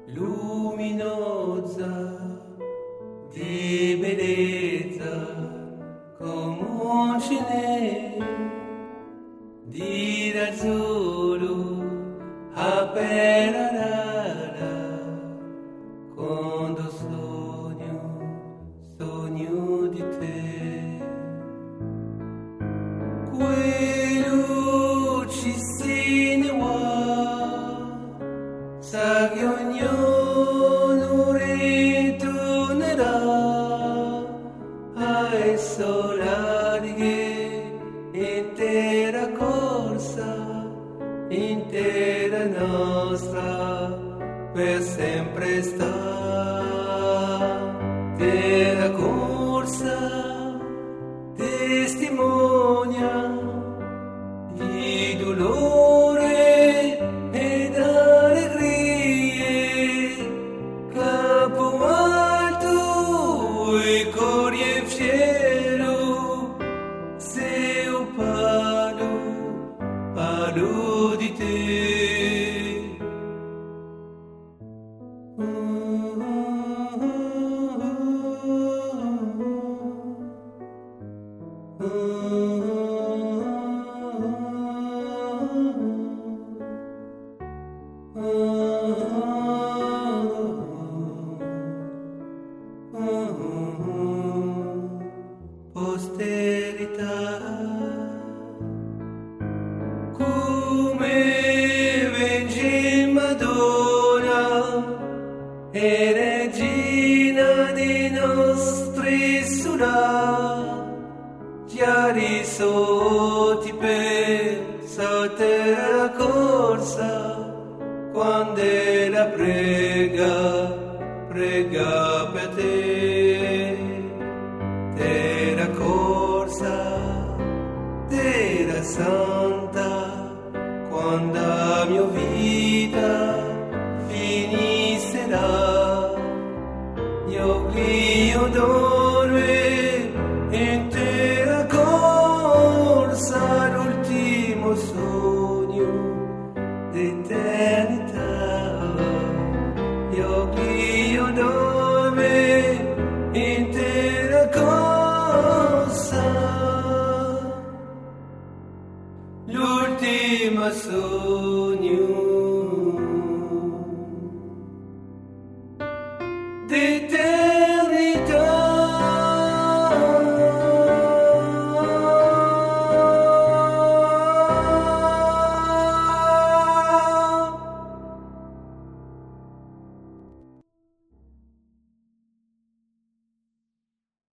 luminosa di bellezza come un ciné di azzurro appena rara quando sogno di te. Quei luci se ne va, sa che ognuno ritornerà ai solari che intera corsa, intera nostra, per sempre sta. Intera corsa testimonia di dolore ed allegrie, capo alto e cuore fiero, se io parlo di te. Posterità, come Vergine Madonna e regina dei nostri sudà, chiari soti per sotto la corsa, quando la prega per te. Terra corsa, terra santa, quando la mia vita finirà, io dorme in terra corsa, l'ultimo sogno d'eternità. Io dorme in terra corsa, l'ultimo sogno di te.